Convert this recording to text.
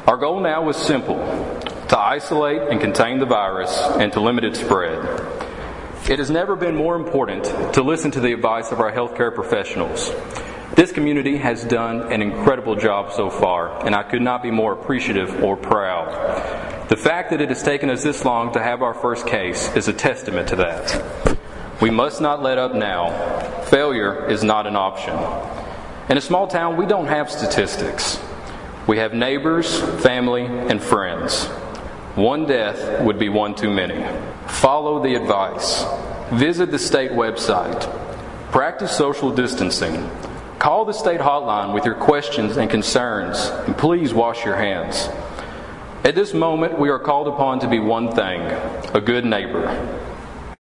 Our goal now is simple: to isolate and contain the virus and to limit its spread. It has never been more important to listen to the advice of our healthcare professionals. This community has done an incredible job so far, and I could not be more appreciative or proud. The fact that it has taken us this long to have our first case is a testament to that. We must not let up now. Failure is not an option. In a small town, we don't have statistics. We have neighbors, family, and friends. One death would be one too many. Follow the advice. Visit the state website. Practice social distancing. Call the state hotline with your questions and concerns, and please wash your hands. At this moment, we are called upon to be one thing: a good neighbor.